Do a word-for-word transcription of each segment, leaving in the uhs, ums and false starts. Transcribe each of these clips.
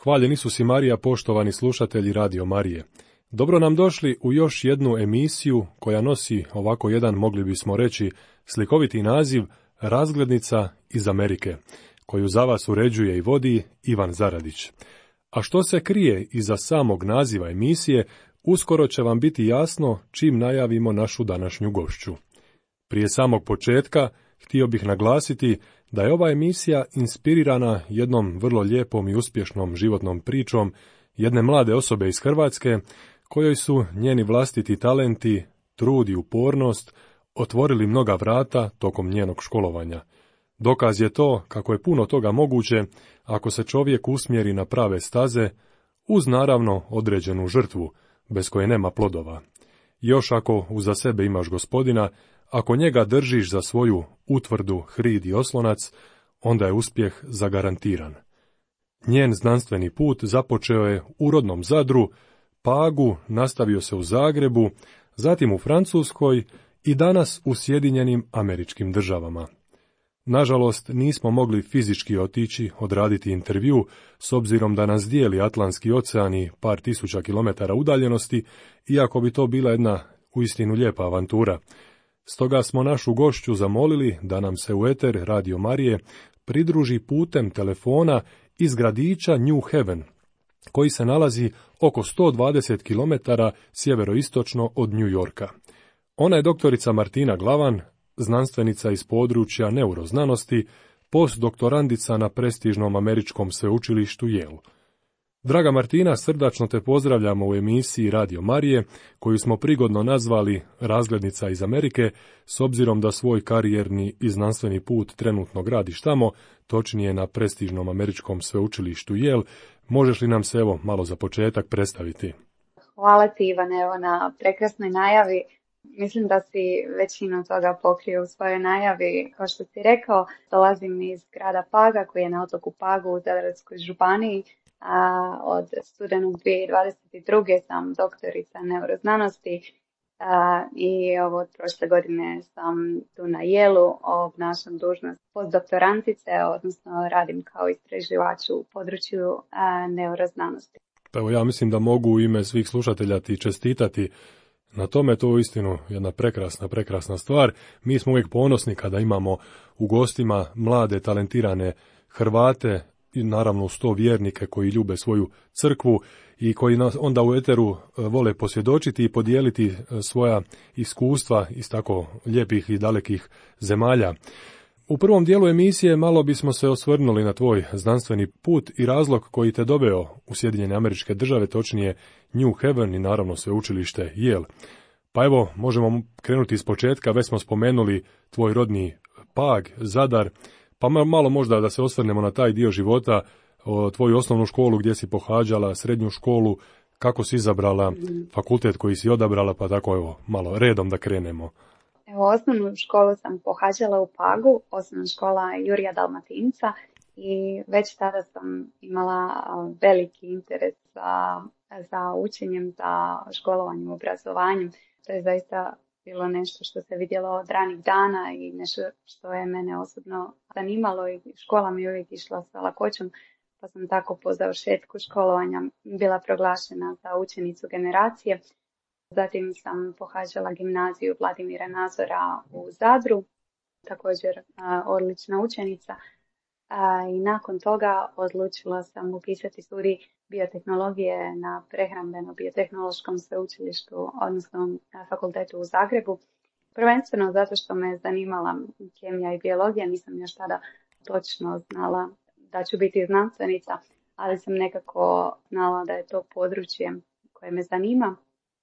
Hvaljeni su si Marija, poštovani slušatelji Radio Marije. Dobro nam došli u još jednu emisiju koja nosi ovako jedan, mogli bismo reći, slikoviti naziv Razglednica iz Amerike, koju za vas uređuje i vodi Ivan Zaradić. A što se krije iza samog naziva emisije, uskoro će vam biti jasno čim najavimo našu današnju gošću. Prije samog početka htio bih naglasiti da je ova emisija inspirirana jednom vrlo lijepom i uspješnom životnom pričom jedne mlade osobe iz Hrvatske, kojoj su njeni vlastiti talenti, trud i upornost otvorili mnoga vrata tokom njenog školovanja. Dokaz je to kako je puno toga moguće ako se čovjek usmjeri na prave staze, uz naravno određenu žrtvu, bez koje nema plodova. Još ako uza sebe imaš Gospodina, ako njega držiš za svoju utvrdu hrid i oslonac, onda je uspjeh zagarantiran. Njen znanstveni put započeo je u rodnom Zadru, Pagu, nastavio se u Zagrebu, zatim u Francuskoj i danas u Sjedinjenim Američkim Državama. Nažalost, nismo mogli fizički otići, odraditi intervju, s obzirom da nas dijeli Atlantski ocean i par tisuća kilometara udaljenosti, iako bi to bila jedna uistinu lijepa avantura. Stoga smo našu gošću zamolili da nam se u eter Radio Marije pridruži putem telefona iz gradića New Haven, koji se nalazi oko sto dvadeset kilometara sjeveroistočno od New Yorka. Ona je doktorica Martina Glavan, znanstvenica iz područja neuroznanosti, postdoktorandica na prestižnom američkom sveučilištu Yale. Draga Martina, srdačno te pozdravljamo u emisiji Radio Marije, koju smo prigodno nazvali Razglednica iz Amerike, s obzirom da svoj karijerni i znanstveni put trenutno gradiš tamo, točnije na prestižnom američkom sveučilištu Yale. Možeš li nam se evo malo za početak predstaviti? Hvala ti, Ivan, evo na prekrasnoj najavi. Mislim da si većinu toga pokrio u svojoj najavi. Kao što si rekao, dolazim iz grada Paga, koji je na otoku Pagu u Zadarskoj županiji. A od studenog dvije tisuće dvadeset druge sam doktorica neuroznanosti a, i ovo od prošle godine sam tu na Yale-u, obnašam dužnost postdoktorantice, odnosno radim kao istraživač u području a, neuroznanosti. Evo, ja mislim da mogu u ime svih slušatelja ti čestitati na tome. To je uistinu jedna prekrasna, prekrasna stvar. Mi smo uvijek ponosni kada imamo u gostima mlade, talentirane Hrvate, i naravno sto vjernike koji ljube svoju crkvu i koji onda u eteru vole posvjedočiti i podijeliti svoja iskustva iz tako lijepih i dalekih zemalja. U prvom dijelu emisije malo bismo se osvrnuli na tvoj znanstveni put i razlog koji te doveo u Sjedinjene Američke Države, točnije New Haven i naravno sveučilište Yale. Pa evo, možemo krenuti iz početka, već smo spomenuli tvoj rodni Pag, Zadar. Pa malo možda da se osvrnemo na taj dio života, o tvoju osnovnu školu gdje si pohađala, srednju školu, kako si izabrala fakultet koji si odabrala, pa tako evo malo redom da krenemo. Evo, osnovnu školu sam pohađala u Pagu, osnovna škola Jurija Dalmatinca, i već tada sam imala veliki interes za, za učenjem, za školovanjem, obrazovanjem. To je zaista bilo nešto što se vidjelo od ranih dana i nešto što je mene osobno zanimalo, i škola mi je uvijek išla sa lakoćom, pa sam tako po završetku školovanja bila proglašena za učenicu generacije. Zatim sam pohađala gimnaziju Vladimira Nazora u Zadru, također a, odlična učenica. A, I nakon toga odlučila sam upisati studij biotehnologije na prehrambeno-biotehnološkom sveučilištu, odnosno na fakultetu u Zagrebu. Prvenstveno zato što me zanimala kemija i biologija, nisam još tada točno znala da ću biti znanstvenica, ali sam nekako znala da je to područje koje me zanima.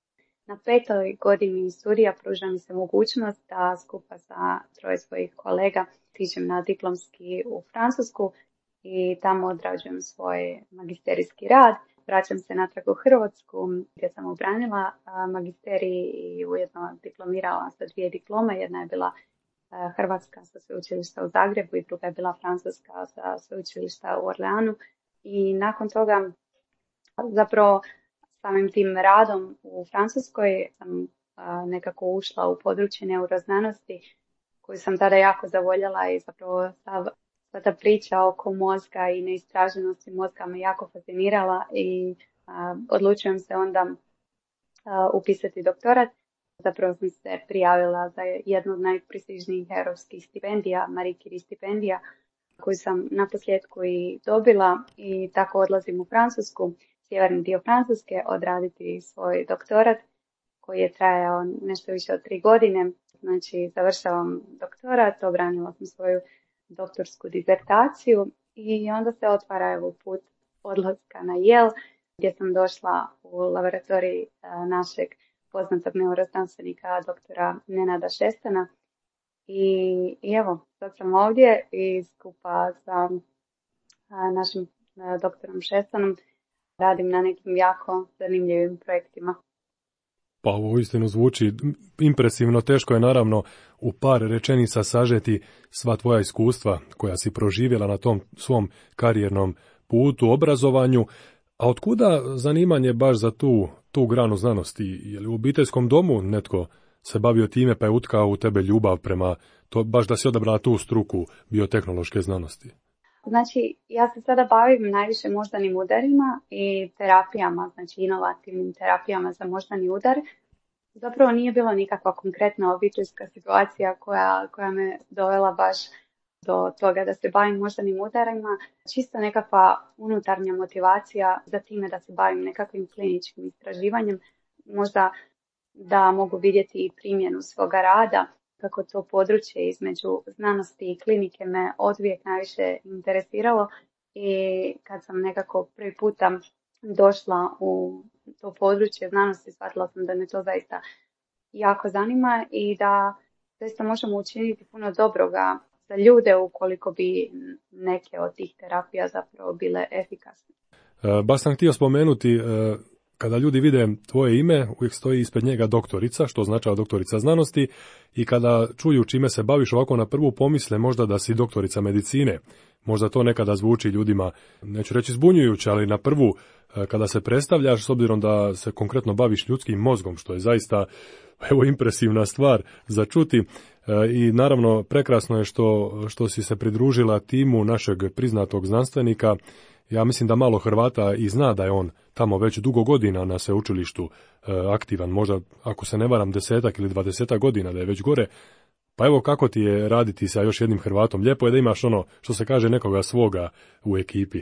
Na petoj godini studija pruža mi se mogućnost da skupa sa troje svojih kolega otiđem na diplomski u Francusku i tamo odrađujem svoj magisterijski rad. Vraćam se natrag u Hrvatsku gdje sam obranila magisterij i ujedno diplomirala sa dvije diplome. Jedna je bila hrvatska sa sveučilišta u Zagrebu i druga je bila francuska sa sveučilišta u Orleanu. I nakon toga zapravo samim tim radom u Francuskoj sam nekako ušla u područje neuroznanosti koju sam tada jako zavoljela i zapravo sav sva ta priča oko mozga i neistraženosti mozga me jako fascinirala i a, odlučujem se onda a, upisati doktorat. Zapravo sam se prijavila za jednu od najprestižnijih europskih stipendija, Marie Curie stipendija, koju sam na posljedku i dobila i tako odlazim u Francusku, sjeverni dio Francuske, odraditi svoj doktorat koji je trajao nešto više od tri godine. Znači, završavam doktorat, obranila sam svoju doktorsku dizertaciju i onda se otvara evo put odlaska na Yale, gdje sam došla u laboratorij našeg poznatog neuroznanstvenika doktora Nenada Šestana. I, I evo, sad sam ovdje i skupa sa a, našim a, doktorom Šestanom radim na nekim jako zanimljivim projektima. Pa ovo istinu zvuči impresivno, teško je naravno u par rečenica sažeti sva tvoja iskustva koja si proživjela na tom svom karijernom putu, obrazovanju. A otkuda zanimanje baš za tu, tu granu znanosti? Je li u obiteljskom domu netko se bavio time pa je utkao u tebe ljubav prema to, baš da si odabrala tu struku biotehnološke znanosti? Znači, ja se sada bavim najviše moždanim udarima i terapijama, znači inovativnim terapijama za moždani udar. Zapravo nije bilo nikakva konkretna obiteljska situacija koja, koja me dovela baš do toga da se bavim moždanim udarima. Čisto nekakva unutarnja motivacija za time da se bavim nekakvim kliničkim istraživanjem, možda da mogu vidjeti i primjenu svoga rada, kako to područje između znanosti i klinike me odvijek najviše interesiralo i kad sam nekako prvi puta došla u to područje znanosti, shvatila sam da me to zaista jako zanima i da zaista možemo učiniti puno dobroga za ljude ukoliko bi neke od tih terapija zapravo bile efikasne. E, baš sam htio spomenuti, e, kada ljudi vide tvoje ime, uvijek stoji ispred njega doktorica, što označava doktorica znanosti, i kada čuju čime se baviš, ovako na prvu pomisle možda da si doktorica medicine. Možda to nekada zvuči ljudima, neću reći zbunjujuće, ali na prvu kada se predstavljaš, s obzirom da se konkretno baviš ljudskim mozgom, što je zaista evo impresivna stvar za čuti. I naravno prekrasno je što, što si se pridružila timu našeg priznatog znanstvenika. Ja mislim da malo Hrvata i zna da je on tamo već dugo godina na sveučilištu e, aktivan, možda ako se ne varam desetak ili dvadesetak godina da je već gore. Pa evo kako ti je raditi sa još jednim Hrvatom. Lijepo je da imaš ono što se kaže nekoga svoga u ekipi.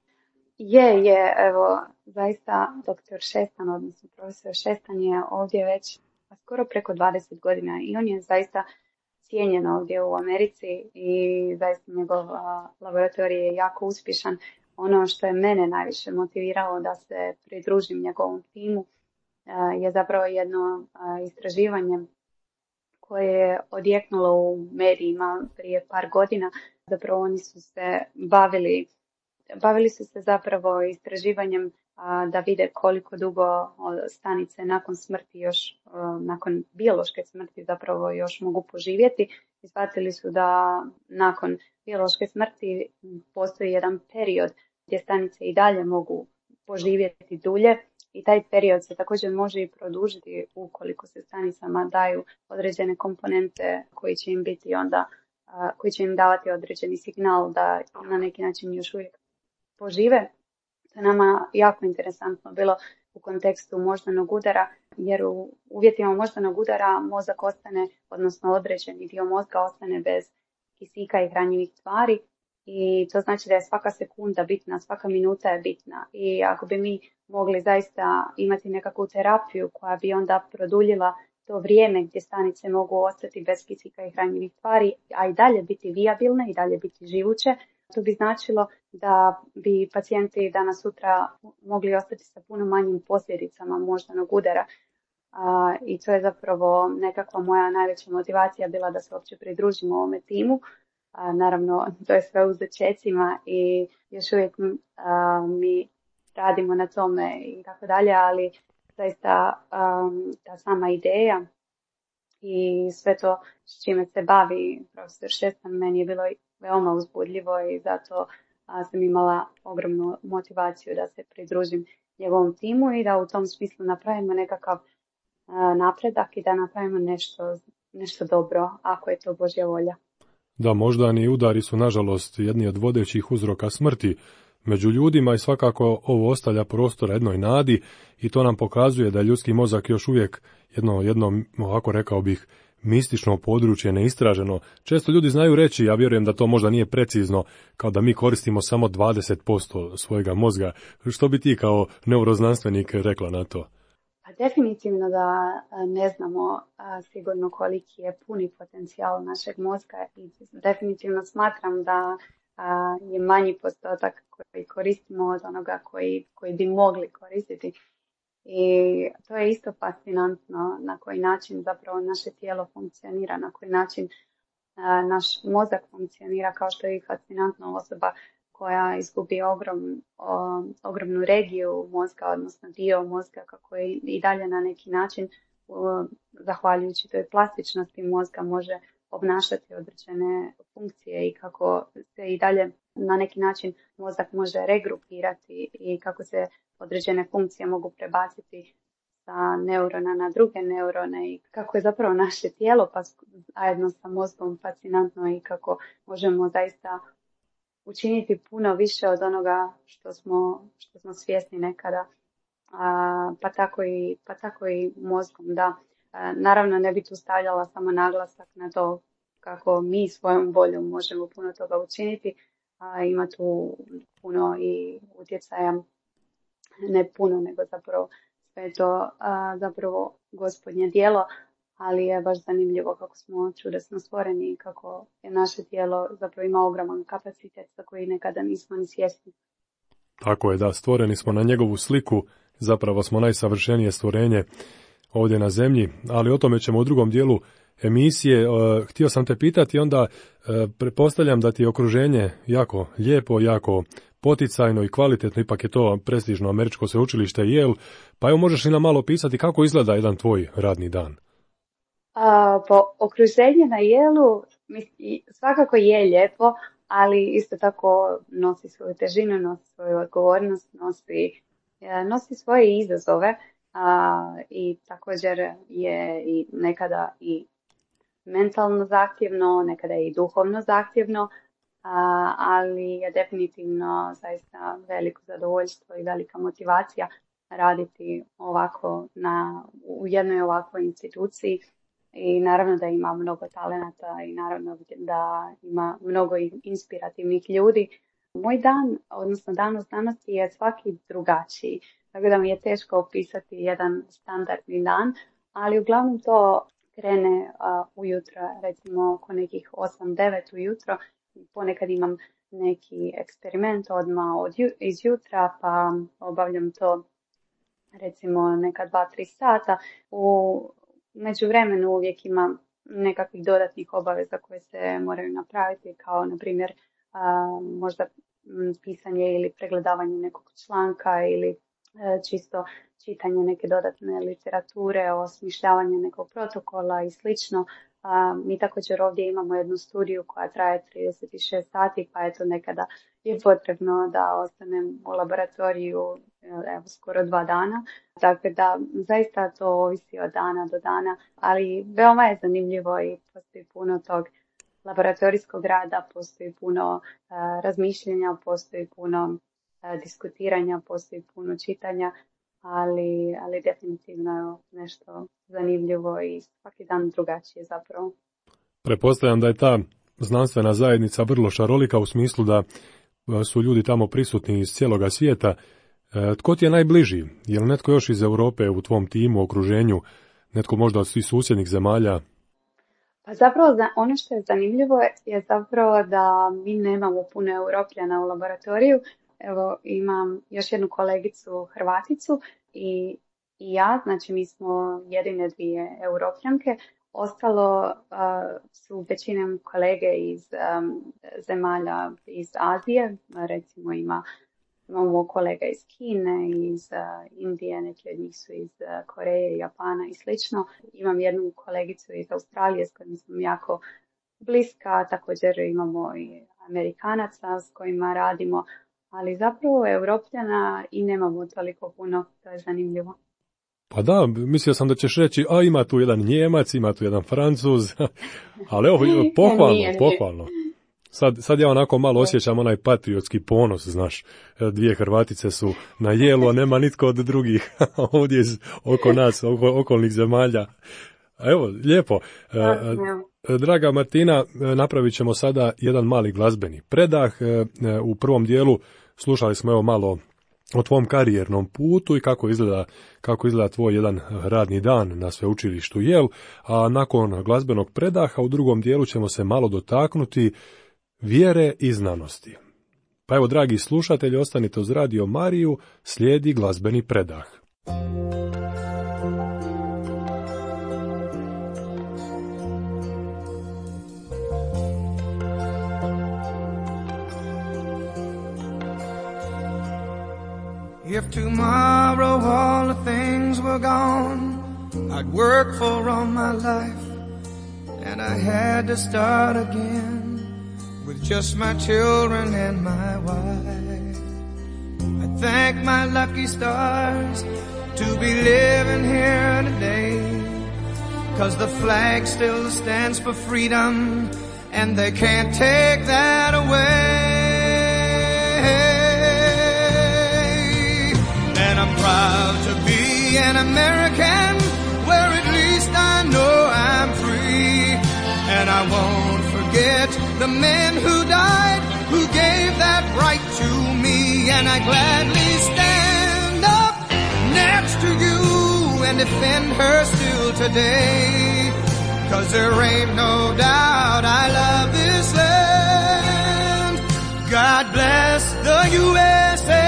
Je, je, evo, zaista doktor Šestan, odnosno profesor Šestan je ovdje već skoro preko dvadeset godina i on je zaista cijenjen ovdje u Americi i zaista njegov laboratorij je jako uspješan. Ono što je mene najviše motiviralo da se pridružim njegovom timu je zapravo jedno istraživanje koje je odjeknulo u medijima prije par godina. Zapravo oni su se bavili, bavili su se zapravo istraživanjem da vide koliko dugo stanice nakon smrti još, nakon biološke smrti zapravo još mogu poživjeti. I shvatili su da nakon biološke smrti postoji jedan period gdje stanice i dalje mogu poživjeti dulje i taj period se također može i produžiti ukoliko se stanicama daju određene komponente koji će im biti onda, koji će im davati određeni signal da na neki način još uvijek požive. To je nama jako interesantno bilo u kontekstu moždanog udara, jer u uvjetima moždanog udara mozak ostane, odnosno određeni dio mozga ostane bez kisika i hranjivih tvari i to znači da je svaka sekunda bitna, svaka minuta je bitna i ako bi mi mogli zaista imati nekakvu terapiju koja bi onda produljila to vrijeme gdje stanice mogu ostati bez kisika i hranjivih tvari, a i dalje biti vijabilne i dalje biti živuće, to bi značilo da bi pacijenti danas sutra mogli ostati sa puno manjim posljedicama moždanog udara. A, I to je zapravo nekakva moja najveća motivacija bila da se uopće pridružimo ovome timu. A, naravno, to je sve u začecima i još uvijek a, mi radimo na tome i tako dalje, ali zaista a, ta sama ideja i sve to s čime se bavi profesor Šestan meni je bilo veoma uzbudljivo i zato a, sam imala ogromnu motivaciju da se pridružim njegovom timu i da u tom smislu napravimo nekakav a, napredak i da napravimo nešto, nešto dobro, ako je to Božja volja. Da, moždani udari su nažalost jedni od vodećih uzroka smrti među ljudima i svakako ovo ostavlja prostora jednoj nadi i to nam pokazuje da je ljudski mozak još uvijek jedno, jedno ovako rekao bih, mistično područje, neistraženo. Često ljudi znaju reći, ja vjerujem da to možda nije precizno, kao da mi koristimo samo dvadeset posto svojega mozga. Što bi ti kao neuroznanstvenik rekla na to? Pa definitivno da ne znamo a, sigurno koliki je puni potencijal našeg mozga i definitivno smatram da a, je manji postotak koji koristimo od onoga koji, koji bi mogli koristiti. I to je isto fascinantno na koji način zapravo naše tijelo funkcionira, na koji način a, naš mozak funkcionira, kao što je i fascinantno osoba koja izgubi ogrom, o, ogromnu regiju mozga, odnosno dio mozga, kako je i dalje na neki način, o, zahvaljujući toj plastičnosti mozga, može obnašati određene funkcije i kako se i dalje na neki način mozak može regrupirati i kako se određene funkcije mogu prebaciti sa neurona na druge neurone i kako je zapravo naše tijelo pa zajedno sa mozgom fascinantno i kako možemo zaista učiniti puno više od onoga što smo, što smo svjesni nekada, a, pa, tako i, pa tako i mozgom, da. A, naravno ne bi tu stavljala samo naglasak na to kako mi svojom voljom možemo puno toga učiniti, a ima tu puno i utjecaja, ne puno, nego zapravo sve to a, zapravo gospodnje djelo, ali je baš zanimljivo kako smo čudesno stvoreni i kako je naše tijelo zapravo ima ogroman kapacitet za koji nekada nismo ni svjesni. Tako je, da, stvoreni smo na njegovu sliku, zapravo smo najsavršenije stvorenje ovdje na zemlji, ali o tome ćemo u drugom dijelu emisije. Uh, htio sam te pitati, onda uh, pretpostavljam da ti je okruženje jako lijepo, jako poticajno i kvalitetno, ipak je to prestižno američko sveučilište Yale, pa evo možeš li nam malo pisati kako izgleda jedan tvoj radni dan? A, po okruženje na Yale-u svakako je lijepo, ali isto tako nosi svoju težinu, nosi svoju odgovornost, nosi, nosi svoje izazove a, i također je i nekada i mentalno zahtjevno, nekada i duhovno zahtjevno, a, ali je definitivno zaista veliko zadovoljstvo i velika motivacija raditi ovako na, u jednoj ovakvoj instituciji. I naravno da ima mnogo talenata i naravno da ima mnogo inspirativnih ljudi. Moj dan, odnosno dan u znanosti je svaki drugačiji, tako da mi je teško opisati jedan standardni dan, ali uglavnom to krene uh, ujutro, recimo oko nekih osam devet ujutro. Ponekad imam neki eksperiment odmah od ju- iz jutra, pa obavljam to recimo neka dva tri sata. U U međuvremenu uvijek imam nekakvih dodatnih obaveza koje se moraju napraviti, kao na primjer a, možda pisanje ili pregledavanje nekog članka ili a, čisto čitanje neke dodatne literature, osmišljavanje nekog protokola i slično. A, mi također ovdje imamo jednu studiju koja traje trideset šest sati, pa eto nekada je potrebno da ostanem u laboratoriju evo, skoro dva dana. Tako da zaista to ovisi od dana do dana, ali veoma je zanimljivo i postoji puno tog laboratorijskog rada, postoji puno uh, razmišljenja, postoji puno uh, diskutiranja, postoji puno čitanja, ali, ali definitivno je nešto zanimljivo i svaki dan drugačije zapravo. Pretpostavljam da je ta znanstvena zajednica vrlo šarolika u smislu da su ljudi tamo prisutni iz cijeloga svijeta. Tko ti je najbliži? Je li netko još iz Europe u tvom timu, okruženju, netko možda od svih susjednih zemalja? Pa zapravo ono što je zanimljivo je zapravo da mi nemamo puno Europljana u laboratoriju. Evo imam još jednu kolegicu Hrvaticu i, i ja, znači mi smo jedine dvije Europljanke. Ostalo uh, su većinom kolege iz um, zemalja iz Azije, recimo ima Imamo kolega iz Kine, iz uh, Indije, neki od njih su iz uh, Koreje, Japana i slično. Imam jednu kolegicu iz Australije s kojim sam jako bliska, također imamo i Amerikanaca s kojima radimo, ali zapravo Europljana i nemamo toliko puno, to je zanimljivo. Pa da, mislio sam da ćeš reći, a ima tu jedan Njemac, ima tu jedan Francuz, ali evo, pohvalno, Nije, nije. pohvalno. Sad, sad ja onako malo osjećam onaj patriotski ponos, znaš, dvije Hrvatice su na jelu, a nema nitko od drugih ovdje iz, oko nas, oko, okolnih zemalja. A evo, lijepo. Draga Martina, napravit ćemo sada jedan mali glazbeni predah. U prvom dijelu slušali smo evo malo o tvom karijernom putu i kako izgleda, kako izgleda tvoj jedan radni dan na sveučilištu Yale, a nakon glazbenog predaha u drugom dijelu ćemo se malo dotaknuti vjere i znanosti. Pa evo, dragi slušatelji, ostanite uz Radio Mariju, slijedi glazbeni predah. If tomorrow all the things were gone I'd work for all my life and I had to start again with just my children and my wife. I thank my lucky stars to be living here today, 'cause the flag still stands for freedom and they can't take that away. And I'm proud to be an American, where at least I know I'm free. And I won't forget the men who died, who gave that right to me. And I gladly stand up next to you and defend her still today. 'Cause there ain't no doubt I love this land. God bless the U S A.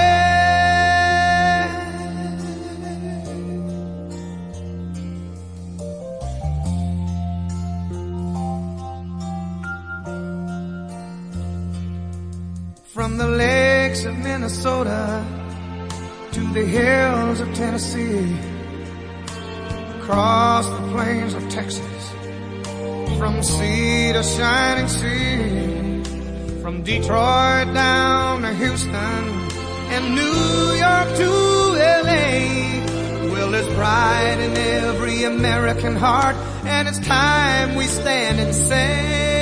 From the lakes of Minnesota to the hills of Tennessee, across the plains of Texas, from sea to shining sea, from Detroit down to Houston and New York to L A. Well, there's pride in every American heart, and it's time we stand and say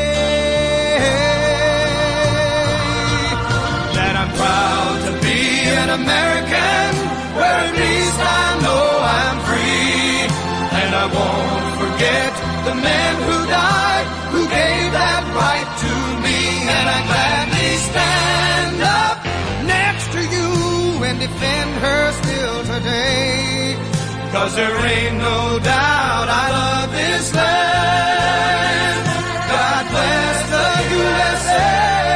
proud to be an American, where at least I know I'm free. And I won't forget the men who died, who gave that right to me. And I gladly stand up next to you and defend her still today. 'Cause there ain't no doubt I love this land. God bless the U S A.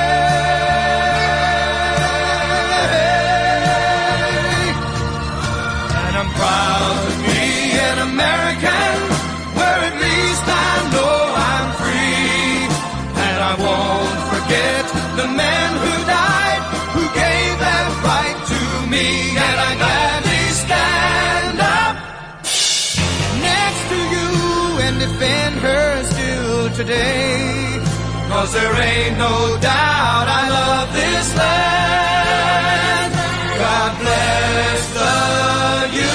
The men who died, who gave that right to me. And I gladly stand up next to you and defend her still today. 'Cause there ain't no doubt I love this land. God bless the U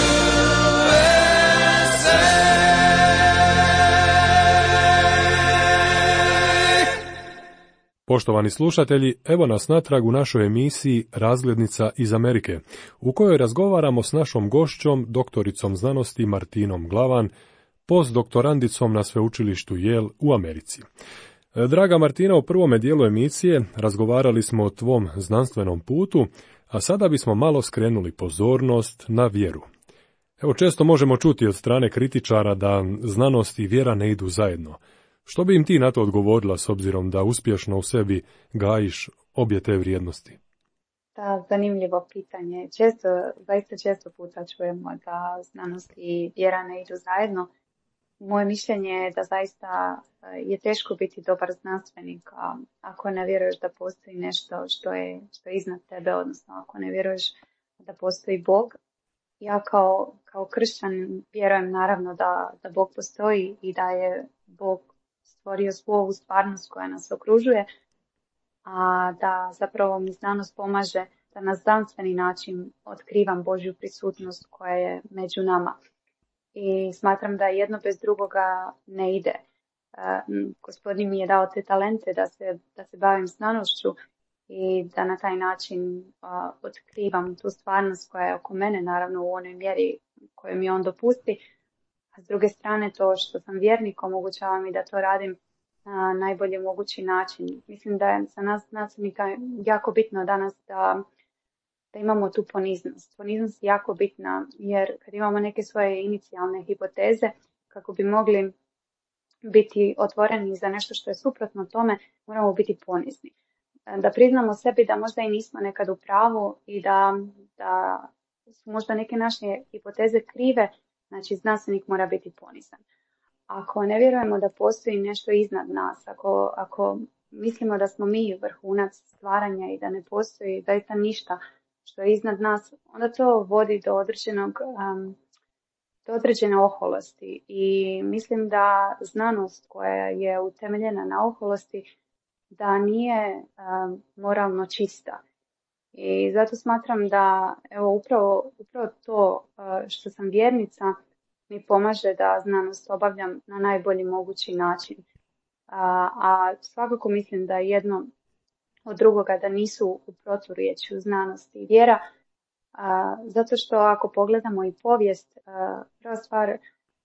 S A. Poštovani slušatelji, evo nas natrag u našoj emisiji Razglednica iz Amerike, u kojoj razgovaramo s našom gošćom, doktoricom znanosti Martinom Glavan, postdoktorandicom na sveučilištu Yale u Americi. Draga Martina, u prvome dijelu emisije razgovarali smo o tvom znanstvenom putu, a sada bismo malo skrenuli pozornost na vjeru. Evo, često možemo čuti od strane kritičara da znanost i vjera ne idu zajedno. Što bi im ti na to odgovorila, s obzirom da uspješno u sebi gajiš obje te vrijednosti? Da, zanimljivo pitanje. Često, zaista često puta čujemo da znanost i vjera ne idu zajedno. Moje mišljenje je da zaista je teško biti dobar znanstvenik ako ne vjeruješ da postoji nešto što je, što je iznad tebe, odnosno ako ne vjeruješ da postoji Bog. Ja kao, kao kršćanin vjerujem naravno da, da Bog postoji i da je Bog stvorio svu ovu stvarnost koja nas okružuje, a da zapravo mi znanost pomaže da na znanstveni način otkrivam Božju prisutnost koja je među nama. i smatram da jedno bez drugoga ne ide. Gospodin mi je dao te talente da se, da se bavim znanošću i da na taj način a, otkrivam tu stvarnost koja je oko mene, naravno u onoj mjeri koju mi on dopusti. A s druge strane, to što sam vjernik omogućava mi da to radim na najbolji mogući način. Mislim da je za nas znanstvenika jako bitno danas da, da imamo tu poniznost. Poniznost je jako bitna jer kad imamo neke svoje inicijalne hipoteze, kako bi mogli biti otvoreni za nešto što je suprotno tome, moramo biti ponizni. Da priznamo sebi da možda i nismo nekad u pravu i da, da su možda neke naše hipoteze krive, znači znanstvenik mora biti ponizan. Ako ne vjerujemo da postoji nešto iznad nas, ako, ako mislimo da smo mi vrhunac stvaranja i da ne postoji zaista ništa što je iznad nas, onda to vodi do određenog um, do određene oholosti. I mislim da znanost koja je utemeljena na oholosti da nije um, moralno čista. I zato smatram da evo upravo, upravo to uh, što sam vjernica mi pomaže da znanost obavljam na najbolji mogući način. A, a svakako mislim da jedno od drugoga da nisu u proturječju znanost i vjera, a, zato što ako pogledamo i povijest, a, prva stvar,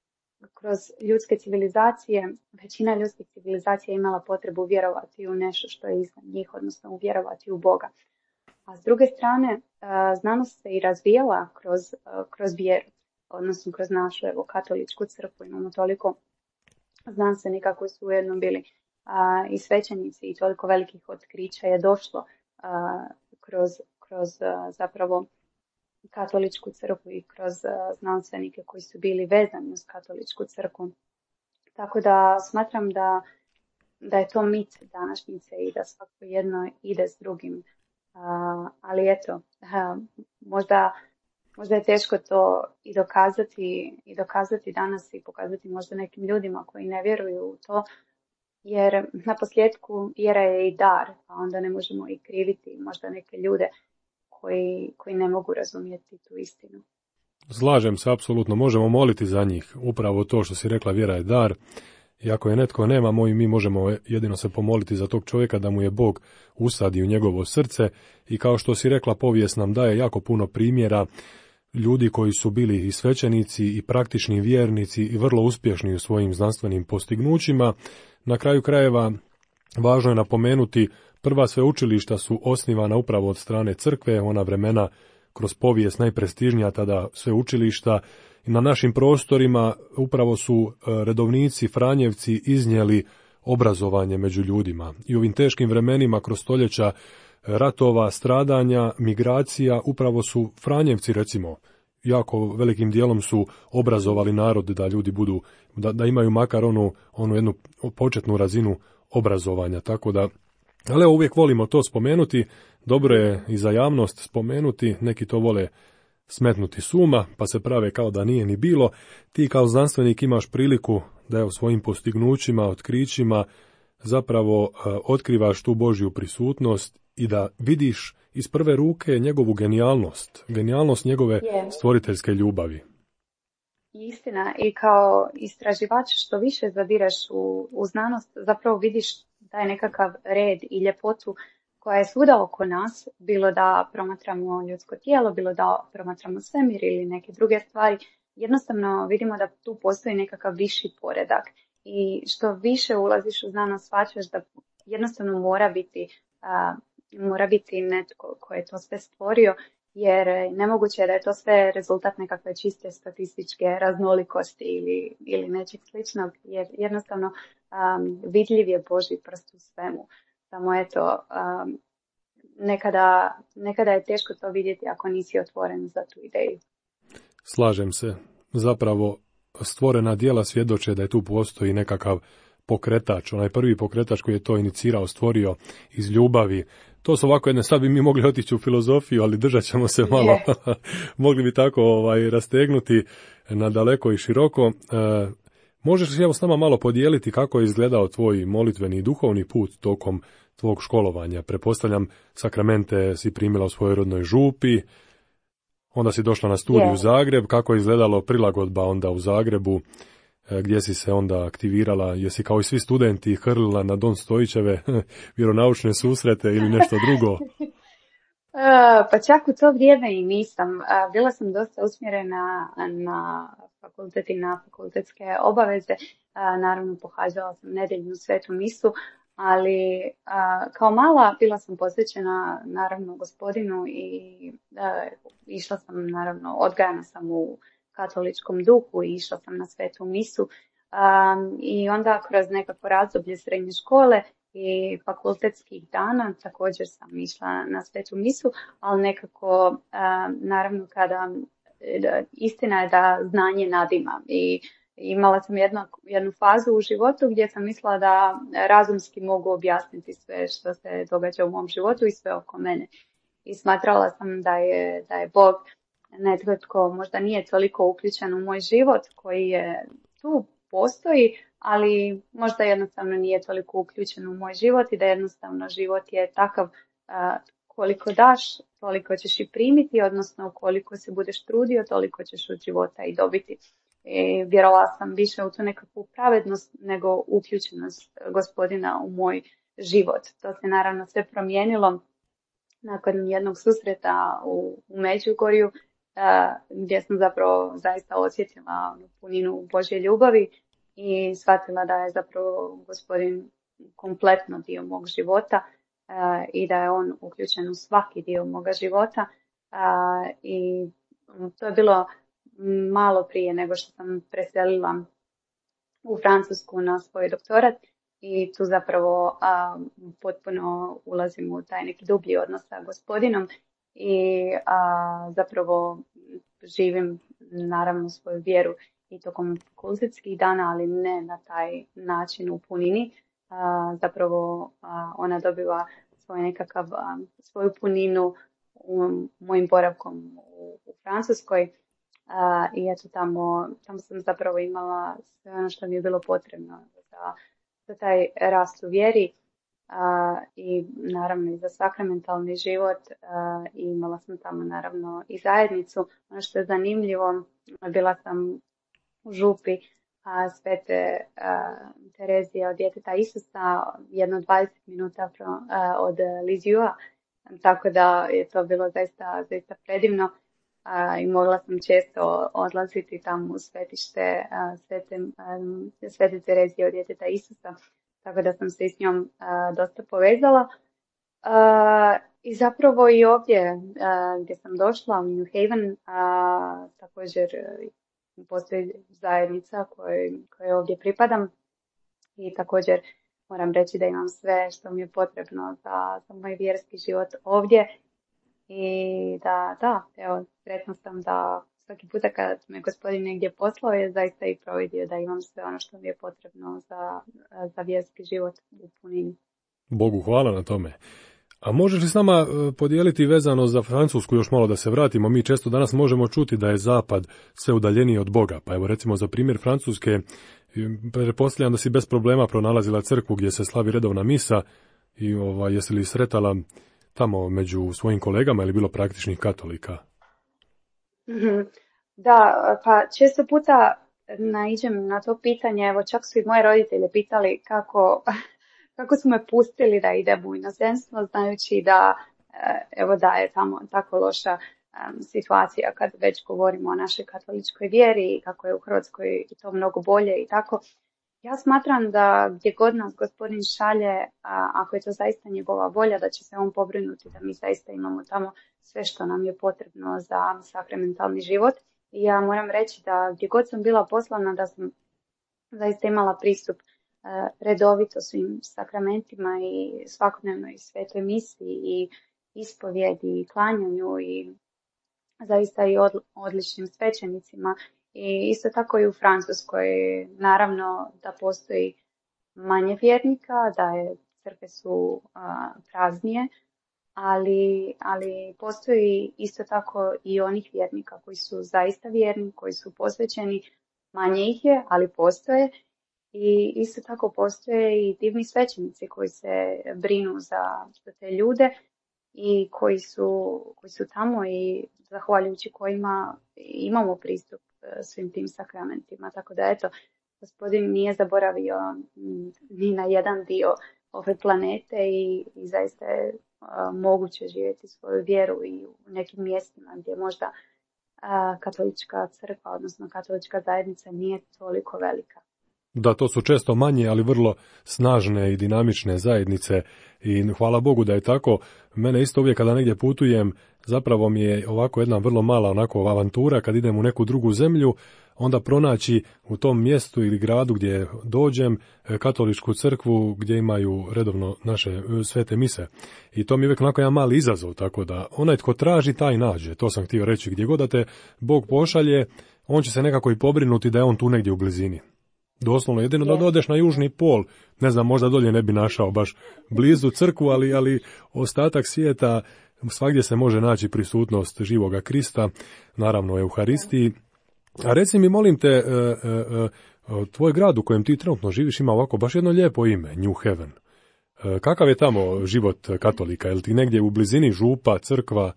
kroz ljudske civilizacije, većina ljudskih civilizacija imala potrebu vjerovati u nešto što je iznad njih, odnosno vjerovati u Boga. A s druge strane, a, znanost se i razvijala kroz, a, kroz vjeru, odnosno kroz našu evo, katoličku crkvu. Imamo toliko znanstvenika koji su ujedno bili a, i svećenici i toliko velikih otkrića je došlo a, kroz, kroz a, zapravo katoličku crkvu i kroz a, znanstvenike koji su bili vezani uz katoličku crkvu. Tako da smatram da, da je to mit današnjice i da svako jedno ide s drugim. A, ali eto, a, možda Možda je teško to i dokazati, i dokazati danas i pokazati možda nekim ljudima koji ne vjeruju u to, jer na posljedku vjera je i dar, pa onda ne možemo i kriviti možda neke ljude koji, koji ne mogu razumjeti tu istinu. Slažem se, apsolutno, možemo moliti za njih. Upravo to što si rekla, vjera je dar. I ako je netko nemamo i mi možemo jedino se pomoliti za tog čovjeka da mu je Bog usadi u njegovo srce. I kao što si rekla, povijest nam daje jako puno primjera ljudi koji su bili i svećenici i praktični vjernici i vrlo uspješni u svojim znanstvenim postignućima. Na kraju krajeva važno je napomenuti, prva sveučilišta su osnivana upravo od strane crkve, ona vremena kroz povijest najprestižnija tada sveučilišta. I na našim prostorima upravo su redovnici Franjevci iznijeli obrazovanje među ljudima. I u ovim teškim vremenima kroz stoljeća ratova, stradanja, migracija, upravo su Franjevci, recimo, jako velikim dijelom su obrazovali narod da ljudi budu, da, da imaju makar onu, onu jednu početnu razinu obrazovanja, tako da, ali uvijek volimo to spomenuti, dobro je i za javnost spomenuti, neki to vole smetnuti suma, pa se prave kao da nije ni bilo. Ti kao znanstvenik imaš priliku da u svojim postignućima, otkrićima zapravo uh, otkrivaš tu Božju prisutnost i da vidiš iz prve ruke njegovu genijalnost, genijalnost njegove Je. stvoriteljske ljubavi. Istina, i kao istraživač što više zadireš u, u znanost, zapravo vidiš taj nekakav red i ljepotu koja je svuda oko nas, bilo da promatramo ljudsko tijelo, bilo da promatramo svemir ili neke druge stvari. Jednostavno vidimo da tu postoji nekakav viši poredak i što više ulaziš u znanost, shvaćaš da jednostavno mora biti, a, mora biti netko ko je to sve stvorio, jer nemoguće je da je to sve rezultat nekakve čiste statističke raznolikosti ili, ili nečeg sličnog, jer jednostavno um, vidljiv je Božji prst u svemu. Samo eto, um, nekada, nekada je teško to vidjeti ako nisi otvoren za tu ideju. Slažem se. Zapravo stvorena djela svjedoče da je tu postoji nekakav pokretač, onaj prvi pokretač koji je to inicirao, stvorio iz ljubavi. To su ovako jedne, sad bi mi mogli otići u filozofiju, ali držat ćemo se malo, yeah. mogli bi tako ovaj, rastegnuti na daleko i široko. E, možeš li evo s nama malo podijeliti kako je izgledao tvoj molitveni i duhovni put tokom tvog školovanja? Prepostavljam, sakramente si primila u svojoj rodnoj župi. Onda si došla na studiju Je. u Zagreb, kako je izgledalo prilagodba onda u Zagrebu, gdje si se onda aktivirala, jesi kao i svi studenti hrlila na Don Stojićeve vjeronaučne susrete ili nešto drugo? Pa čak u to vrijeme i nisam. Bila sam dosta usmjerena na fakultet i na fakultetske obaveze. Naravno, pohađala sam nedjeljnu svetu misu, ali kao mala bila sam posvećena naravno Gospodinu i išla sam, naravno, odgajana sam u katoličkom duhu i išla sam na svetu misu. I onda kroz nekako razdoblje srednje škole i fakultetskih dana također sam išla na svetu misu, ali nekako naravno kada istina je da znanje nadima i imala sam jednu, jednu fazu u životu gdje sam mislila da razumski mogu objasniti sve što se događa u mom životu i sve oko mene. I smatrala sam da je, da je Bog netko tko možda nije toliko uključen u moj život, koji je tu, postoji, ali možda jednostavno nije toliko uključen u moj život i da jednostavno život je takav uh, koliko daš, toliko ćeš i primiti, odnosno koliko se budeš trudio, toliko ćeš od života i dobiti. I vjerovala sam više u tu nekakvu pravednost nego uključenost Gospodina u moj život. To se naravno sve promijenilo nakon jednog susreta u, u Međugorju, uh, gdje sam zapravo zaista osjetila puninu Božje ljubavi i shvatila da je zapravo Gospodin kompletno dio mog života uh, i da je on uključen u svaki dio moga života. Uh, I to je bilo malo prije nego što sam preselila u Francusku na svoj doktorat i tu zapravo uh, potpuno ulazim u taj neki dublji odnos sa Gospodinom i uh, zapravo živim naravno svoju vjeru i tokom fakultetskih dana, ali ne na taj način u punini. Uh, zapravo uh, ona dobiva svoj nekakav, uh, svoju puninu u mojim boravkom u, u Francuskoj. Uh, I eto tamo, tamo sam zapravo imala sve ono što mi je bilo potrebno za, za taj rast u vjeri uh, i naravno i za sakramentalni život. Uh, I imala sam tamo naravno i zajednicu. Ono što je zanimljivo, bila sam u župi a, Svete a, Terezije od djeteta Isusa, jedno dvadeset minuta pro, a, od Lisieux, tako da je to bilo zaista, zaista predivno a, i mogla sam često odlaziti tamo u svetište a, Svete, a, Svete Terezije od djeteta Isusa, tako da sam se s njom a, dosta povezala. A, I zapravo i ovdje a, gdje sam došla u New Haven, a, također postoji zajednica kojoj, kojoj ovdje pripadam i također moram reći da imam sve što mi je potrebno za, za moj vjerski život ovdje i da, da, evo, sretna sam da svaki puta kad me Gospodin negdje poslao je zaista i providio da imam sve ono što mi je potrebno za, za vjerski život u punini. Bogu hvala na tome. A možeš li s nama podijeliti vezano za Francusku još malo da se vratimo? Mi često danas možemo čuti da je Zapad sve udaljeniji od Boga. Pa evo recimo za primjer Francuske, pretpostavljam da si bez problema pronalazila crkvu gdje se slavi redovna misa i ovaj, jesi li sretala tamo među svojim kolegama ili bilo praktičnih katolika? Da, pa često puta naiđem na to pitanje, evo čak su i moje roditelje pitali kako... Kako su me pustili da idem u inozemstvo, znajući da, evo, da je tamo tako loša um, situacija kad već govorimo o našoj katoličkoj vjeri i kako je u Hrvatskoj to mnogo bolje i tako. Ja smatram da gdje god nas Gospodin šalje, a, ako je to zaista njegova volja, da će se on pobrinuti da mi zaista imamo tamo sve što nam je potrebno za sakramentalni život. I ja moram reći da gdje god sam bila poslana, da sam zaista imala pristup redovito svim sakramentima i svakodnevnoj svetoj misiji i ispovjedi i klanjanju i zaista i odličnim svećenicima. I isto tako i u Francuskoj, naravno da postoji manje vjernika, da je crkve su a, praznije, ali, ali postoji isto tako i onih vjernika koji su zaista vjerni, koji su posvećeni, manje ih je, ali postoje. I isto tako postoje i divni svećenici koji se brinu za, za te ljude i koji su, koji su tamo i zahvaljujući kojima imamo pristup svim tim sakramentima. Tako da eto, Gospodin nije zaboravio ni na jedan dio ove planete i, i zaista je a, moguće živjeti svoju vjeru i u nekim mjestima gdje možda a, katolička crkva, odnosno katolička zajednica nije toliko velika. Da, to su često manje, ali vrlo snažne i dinamične zajednice i hvala Bogu da je tako. Mene isto uvijek kada negdje putujem, zapravo mi je ovako jedna vrlo mala onako avantura kad idem u neku drugu zemlju, onda pronaći u tom mjestu ili gradu gdje dođem katoličku crkvu gdje imaju redovno naše svete mise. I to mi je uvijek onako jedan mali izazov, tako da onaj tko traži taj nađe. To sam htio reći, gdje god da te Bog pošalje, on će se nekako i pobrinuti da je on tu negdje u blizini. Doslovno, jedino da odeš na južni pol, ne znam, možda dolje ne bi našao baš blizu crkvu, ali, ali ostatak svijeta, svagdje se može naći prisutnost živoga Krista, naravno u Euharistiji. A reci mi, molim te, e, e, e, tvoj grad u kojem ti trenutno živiš ima ovako baš jedno lijepo ime, New Haven. E, kakav je tamo život katolika? Je li ti negdje u blizini župa, crkva?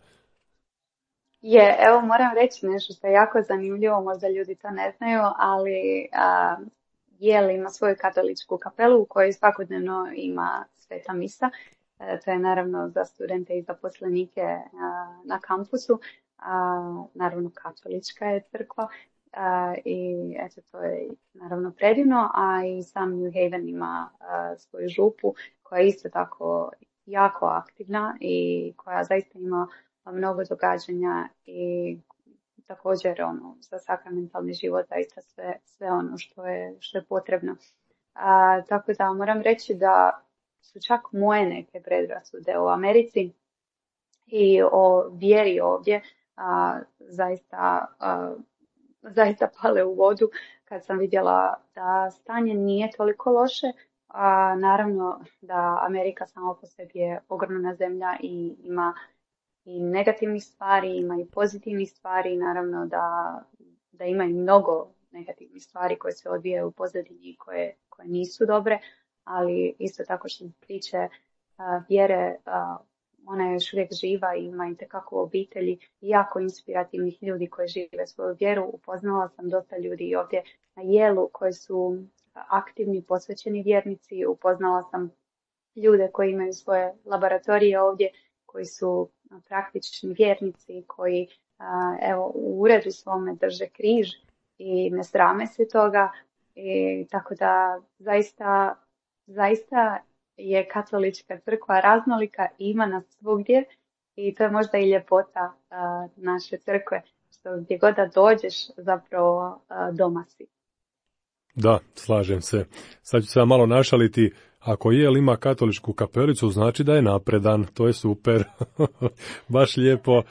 Je, evo moram reći nešto što je jako zanimljivo, možda ljudi to ne znaju, ali a, Jel ima svoju katoličku kapelu u kojoj svakodnevno ima sveta misa. E, to je naravno za studente i zaposlenike a, na kampusu. A, naravno katolička je crkva a, i eto to je naravno predivno, a i sam New Haven ima a, svoju župu koja je isto tako jako aktivna i koja zaista ima mnogo događanja i također ono za sakramentalni život zaista sve, sve ono što je, što je potrebno. A, tako da moram reći da su čak moje neke predrasude o Americi i o vjeri ovdje a, zaista, a, zaista pale u vodu kad sam vidjela da stanje nije toliko loše. A, naravno da Amerika sama po sebi je ogromna zemlja i ima i negativnih stvari, ima i pozitivnih stvari, naravno da, da ima i mnogo negativnih stvari koje se odvijaju u pozadini i koje, koje nisu dobre, ali isto tako što se tiče uh, vjere, uh, ona je još uvijek živa i ima itekako obitelji i jako inspirativnih ljudi koji žive svoju vjeru. Upoznala sam dosta ljudi ovdje na Yale-u koji su aktivni, posvećeni vjernici, upoznala sam ljude koji imaju svoje laboratorije ovdje, koji su praktični vjernici, koji a, evo u uredu svome drže križ i ne srame se toga. I, tako da zaista, zaista je katolička crkva raznolika i ima nas svugdje i to je možda i ljepota a, naše crkve, što gdje god da dođeš zapravo a, doma si. Da, slažem se. Sad ću se malo našaliti. Ako Yale ima katoličku kapelicu, znači da je napredan. To je super. Baš lijepo.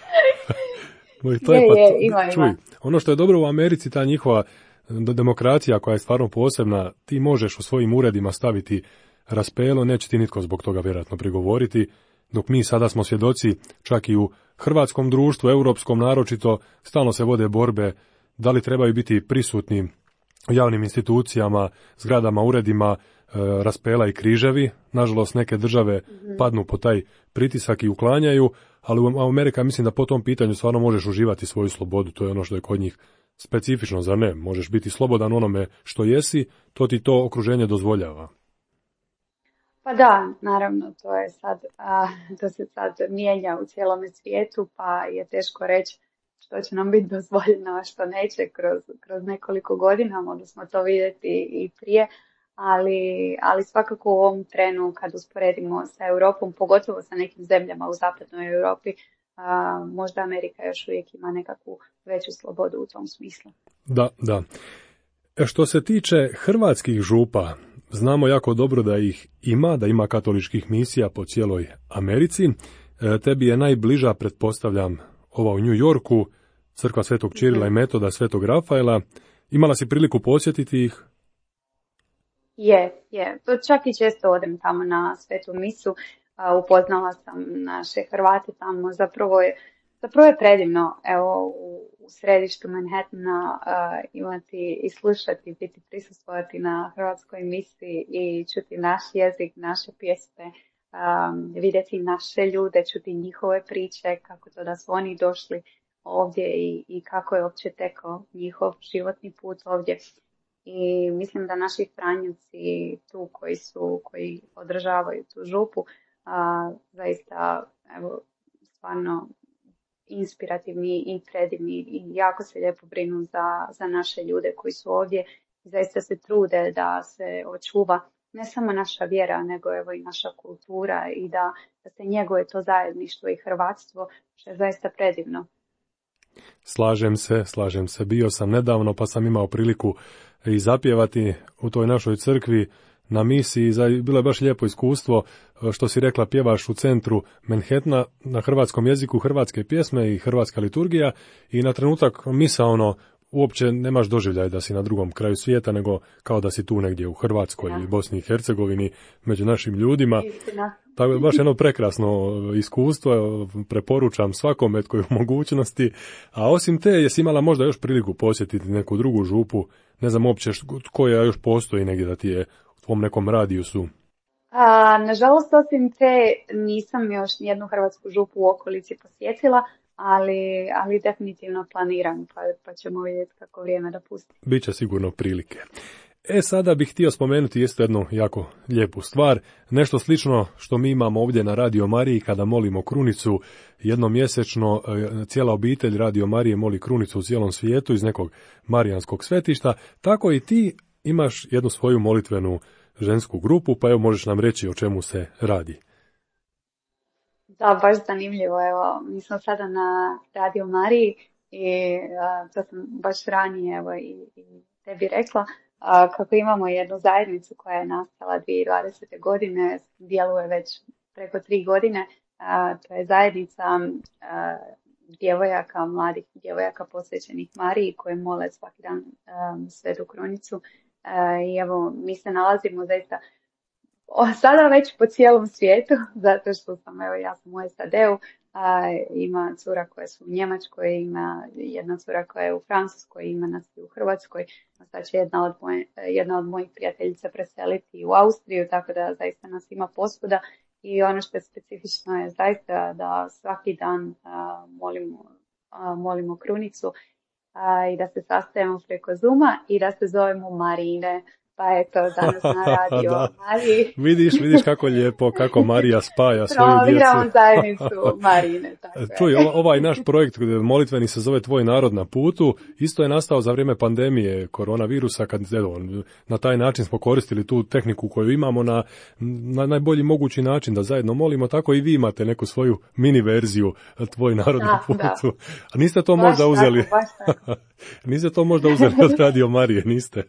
To je, je, pa, je, ima, čuj, ima. ono što je dobro u Americi, ta njihova demokracija koja je stvarno posebna, ti možeš u svojim uredima staviti raspelo, neće ti nitko zbog toga vjerojatno prigovoriti, dok mi sada smo svjedoci, čak i u hrvatskom društvu, europskom naročito, stalno se vode borbe, da li trebaju biti prisutni u javnim institucijama, zgradama, uredima, raspela i križevi. Nažalost, neke države mm-hmm. padnu po taj pritisak i uklanjaju, ali u Amerika mislim da po tom pitanju stvarno možeš uživati svoju slobodu. To je ono što je kod njih specifično, zar ne? Možeš biti slobodan onome što jesi, to ti to okruženje dozvoljava. Pa da, naravno, to je sad, a, to se sad mijenja u cijelome svijetu, pa je teško reći što će nam biti dozvoljeno, a što neće kroz, kroz nekoliko godina, mogli smo to vidjeti i prije. Ali, ali svakako u ovom trenu kad usporedimo sa Europom, pogotovo sa nekim zemljama u zapadnoj Europi, a, možda Amerika još uvijek ima nekakvu veću slobodu u tom smislu. Da, da. E što se tiče hrvatskih župa, znamo jako dobro da ih ima, da ima katoličkih misija po cijeloj Americi. E, tebi je najbliža, pretpostavljam, ova u New Yorku, crkva Svetog Čirila mm-hmm. i Metoda, Svetog Rafaela. Imala si priliku posjetiti ih? Je, je. To čak i često odem tamo na svetu misu. A, upoznala sam naše Hrvate tamo. Zapravo je, zapravo je predivno evo, u, u središtu Manhattana a, imati i slušati, biti prisustvovati na hrvatskoj misi i čuti naš jezik, naše pjesme. um, vidjeti naše ljude, čuti njihove priče, kako to da su oni došli ovdje i, i kako je uopće tekao njihov životni put ovdje. I mislim da naši franjevci tu koji su, koji održavaju tu župu, a, zaista, evo, stvarno inspirativni i predivni i jako se lijepo brinu za, za naše ljude koji su ovdje i zaista se trude da se očuva ne samo naša vjera, nego evo i naša kultura i da, da se njeguje to zajedništvo i hrvatstvo, što je zaista predivno. Slažem se, slažem se. Bio sam nedavno pa sam imao priliku i zapjevati u toj našoj crkvi na misiji. Bilo je baš lijepo iskustvo, što si rekla, pjevaš u centru Manhattana na hrvatskom jeziku, hrvatske pjesme i hrvatska liturgija i na trenutak misa ono, uopće nemaš doživljaj da si na drugom kraju svijeta, nego kao da si tu negdje u Hrvatskoj ili Bosni i Hercegovini među našim ljudima. Istina. Tako je baš jedno prekrasno iskustvo, preporučam svakome tko je u mogućnosti. A osim te, jesi imala možda još priliku posjetiti neku drugu župu, ne znam uopće koja još postoji negdje da ti je u tvom nekom radijusu? A, nažalost, osim te nisam još nijednu hrvatsku župu u okolici posjetila, ali, ali definitivno planiram, pa, pa ćemo vidjeti kako vrijeme da pusti. Biće sigurno prilike. E, sada bih htio spomenuti isto jednu jako lijepu stvar, nešto slično što mi imamo ovdje na Radio Mariji kada molimo krunicu jednom mjesečno, cijela obitelj Radio Marije moli krunicu u cijelom svijetu iz nekog marijanskog svetišta, tako i ti imaš jednu svoju molitvenu žensku grupu, pa evo možeš nam reći o čemu se radi. Da, baš zanimljivo, evo, mi smo sada na Radio Mariji i a, to sam baš ranije evo, i, i tebi rekla, a, kako imamo jednu zajednicu koja je nastala dvije tisuće dvadesete. godine, djeluje već preko tri godine, a, to je zajednica a, djevojaka, mladih djevojaka posvećenih Mariji koje mole svaki dan a, Svetu krunicu a, i evo, mi se nalazimo zaista O, sada već po cijelom svijetu, zato što sam, evo, ja sam u S A D-u, a, ima cura koja su u Njemačkoj, ima jedna cura koja je u Francuskoj, ima nas i u Hrvatskoj, a sad će jedna od, moje, jedna od mojih prijateljica preseliti u Austriju, tako da zaista nas ima posvuda i ono što je specifično je zaista da svaki dan a, molimo, a, molimo krunicu a, i da se sastajemo preko Zooma i da se zovemo Marine. Pa eto, danas na Radio Mariji. Vidiš, vidiš kako lijepo, kako Marija spaja svoju djecu. Promoviramo zajednicu Marine. Tako je. Čuj, ovaj naš projekt molitveni se zove Tvoj narod na putu, isto je nastao za vrijeme pandemije koronavirusa, kad evo, na taj način smo koristili tu tehniku koju imamo na, na najbolji mogući način da zajedno molimo, tako i vi imate neku svoju mini verziju Tvoj narod da, na putu. Da. A niste to baš možda uzeli? Tako, baš tako. Niste to možda uzeli od Radio Marije, niste?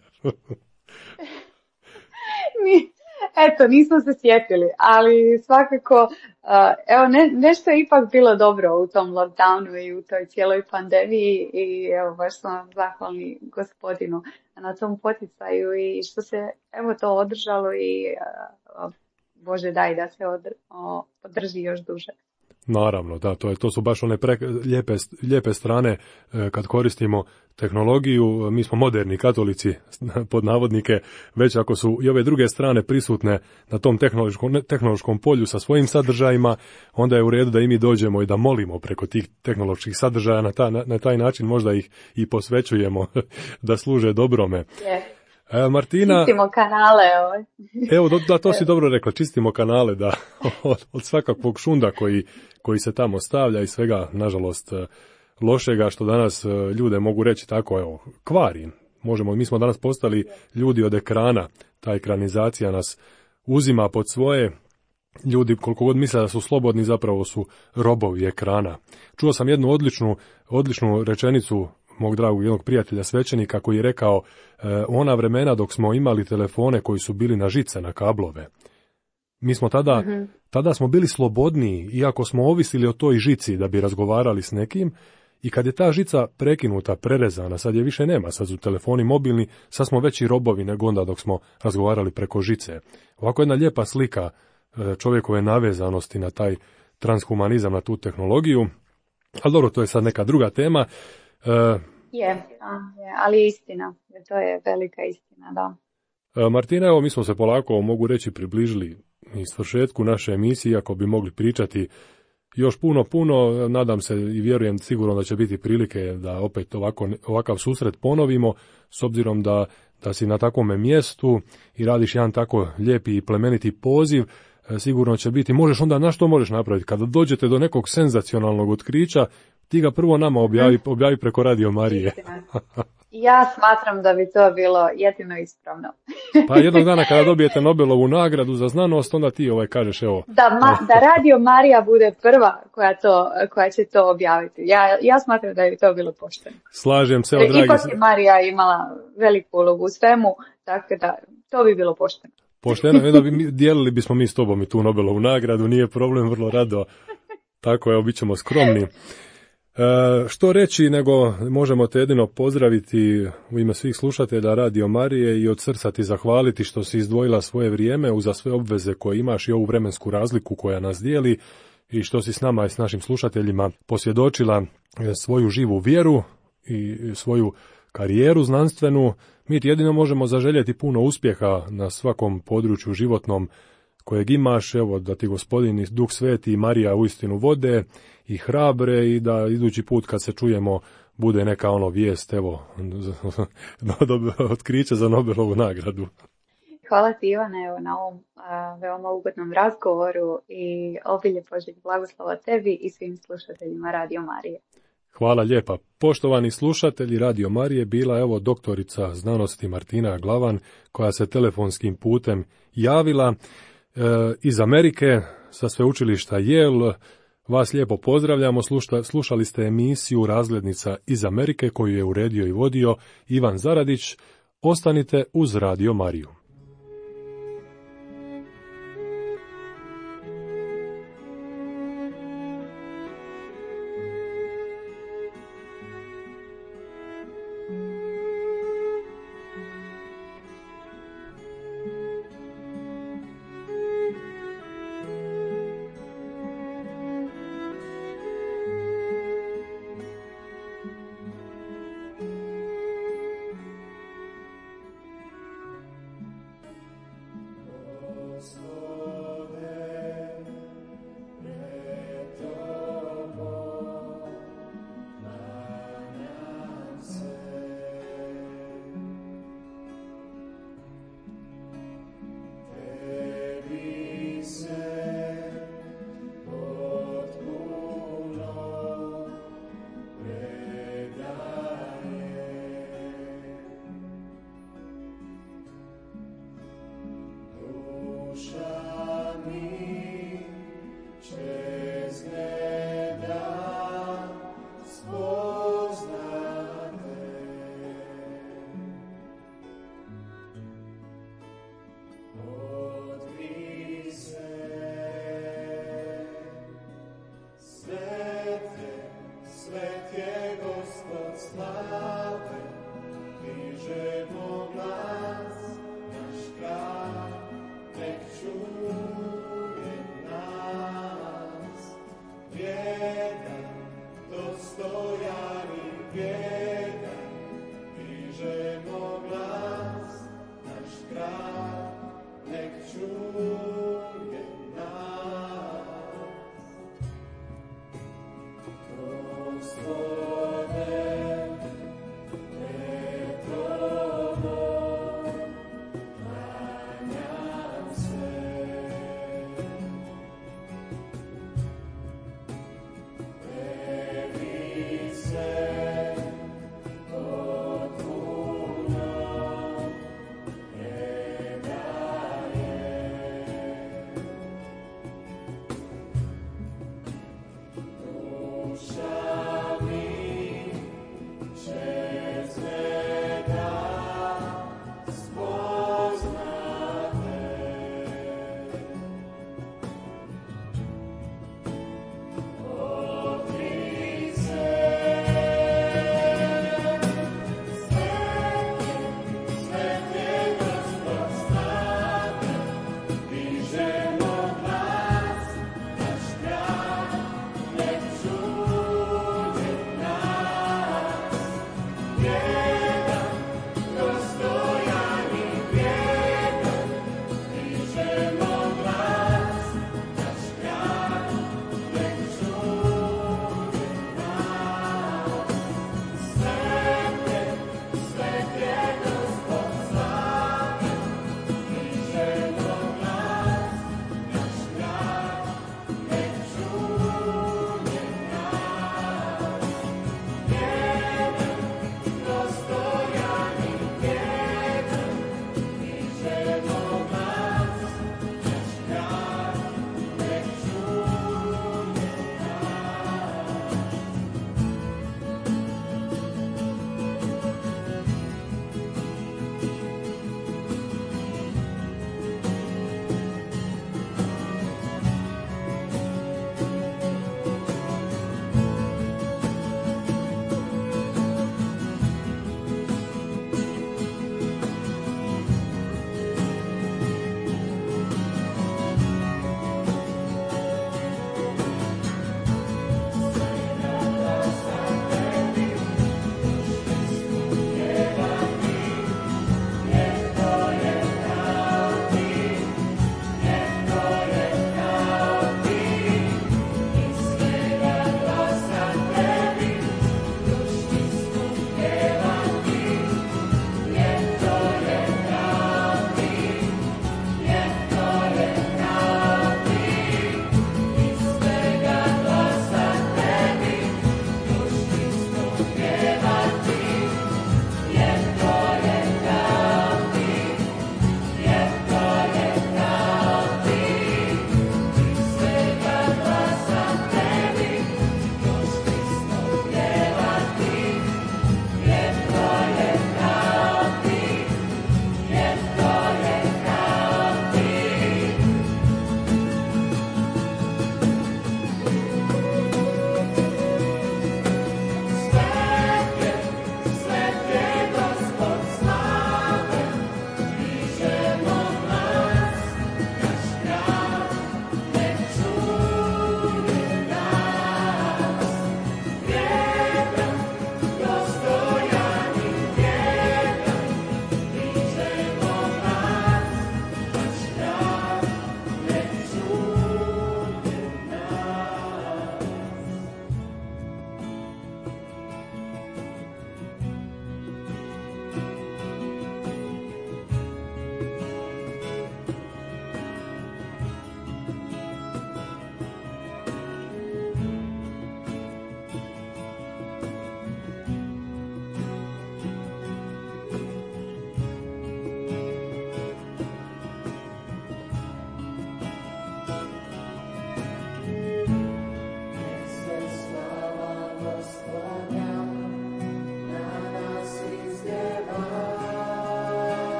Mi, eto, nismo se sjetili, ali svakako, uh, evo, ne, nešto je ipak bilo dobro u tom lockdownu i u toj cijeloj pandemiji i evo, baš smo zahvalni Gospodinu na tom poticaju i što se, evo, to održalo i uh, Bože daj da se odr, o, održi još duže. Naravno, da, to je to su baš one pre, lijepe, lijepe strane e, kad koristimo tehnologiju. Mi smo moderni katolici, pod navodnike, već ako su i ove druge strane prisutne na tom tehnološkom, tehnološkom polju sa svojim sadržajima, onda je u redu da i mi dođemo i da molimo preko tih tehnoloških sadržaja, na, ta, na, na taj način možda ih i posvećujemo da služe dobrome. Yeah. E, Martina, čistimo kanale. Ovaj. Evo, da, to si dobro rekla, čistimo kanale, da, od, od svakakvog šunda koji, koji se tamo stavlja i svega, nažalost, lošega što danas ljude mogu reći tako, evo, kvari. Možemo, mi smo danas postali ljudi od ekrana, ta ekranizacija nas uzima pod svoje, ljudi koliko god misle da su slobodni, zapravo su robovi ekrana. Čuo sam jednu odličnu, odličnu rečenicu mog dragog jednog prijatelja svećenika koji je rekao e, ona vremena dok smo imali telefone koji su bili na žice, na kablove. Mi smo tada, mm-hmm. tada smo bili slobodniji, iako smo ovisili o toj žici da bi razgovarali s nekim, i kad je ta žica prekinuta, prerezana, sad je više nema, sad su telefoni mobilni, sad smo veći robovi nego onda dok smo razgovarali preko žice. Ovako jedna lijepa slika e, čovjekove navezanosti na taj transhumanizam, na tu tehnologiju, ali dobro, to je sad neka druga tema. Uh, je, je, ali istina, to je velika istina, da. Uh, Martina, evo mi smo se polako, mogu reći, približili i svršetku naše emisije, ako bi mogli pričati još puno, puno, nadam se i vjerujem sigurno da će biti prilike da opet ovako, ovakav susret ponovimo, s obzirom da, da si na takvome mjestu i radiš jedan tako lijepi i plemeniti poziv, sigurno će biti, možeš onda, na što možeš napraviti? Kada dođete do nekog senzacionalnog otkrića, ti ga prvo nama objavi, objavi preko Radio Marije. Ja smatram da bi to bilo jedino ispravno. Pa jednog dana kada dobijete Nobelovu nagradu za znanost, onda ti ovaj kažeš evo. Da, ma, da Radio Marija bude prva koja, to, koja će to objaviti. Ja, ja smatram da bi to bilo pošteno. Slažem se, o dragi. Ipak je Marija imala veliku ulogu u svemu, tako da to bi bilo pošteno. Pošteno, onda bi, dijelili bismo mi s tobom i tu Nobelovu nagradu, nije problem, vrlo rado. Tako je, bit ćemo skromni. E, što reći nego možemo te jedino pozdraviti u ime svih slušatelja Radio Marije i od srca ti zahvaliti što si izdvojila svoje vrijeme uza sve obveze koje imaš i ovu vremensku razliku koja nas dijeli i što si s nama i s našim slušateljima posvjedočila svoju živu vjeru i svoju karijeru znanstvenu. Mi ti jedino možemo zaželjeti puno uspjeha na svakom području životnom kojeg imaš, evo da ti Gospodin i Duh Sveti i Marija uistinu vode i hrabre i da idući put kad se čujemo bude neka ono vijest, evo, otkriće za Nobelovu nagradu. Hvala ti Ivane evo, na ovom a, veoma ugodnom razgovoru i obilje Božjeg blagoslova tebi i svim slušateljima Radio Marije. Hvala lijepa. Poštovani slušatelji Radio Marije, bila evo doktorica znanosti Martina Glavan koja se telefonskim putem javila e, iz Amerike sa sveučilišta Yale. Vas lijepo pozdravljamo, Slušta, slušali ste emisiju Razglednica iz Amerike koju je uredio i vodio Ivan Zaradić. Ostanite uz Radio Mariju.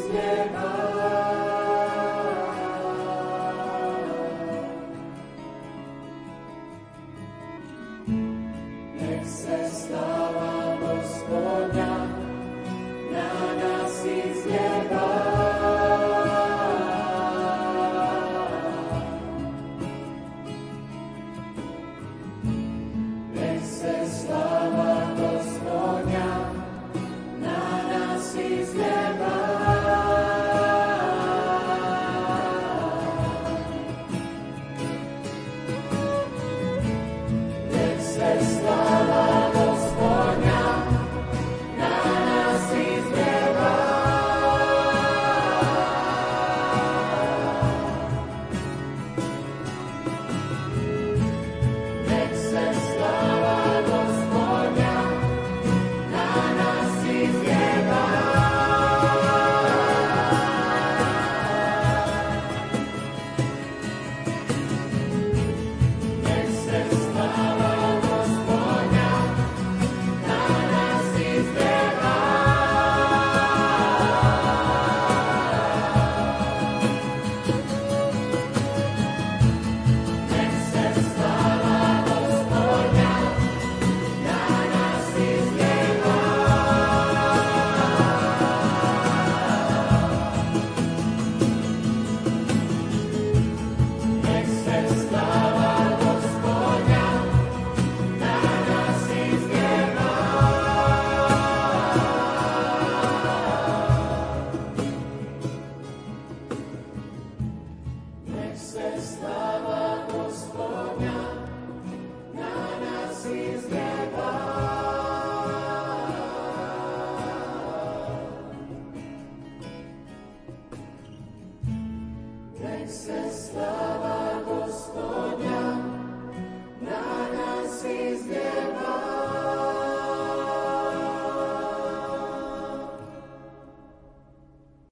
Slava Gospodnja, na nas iz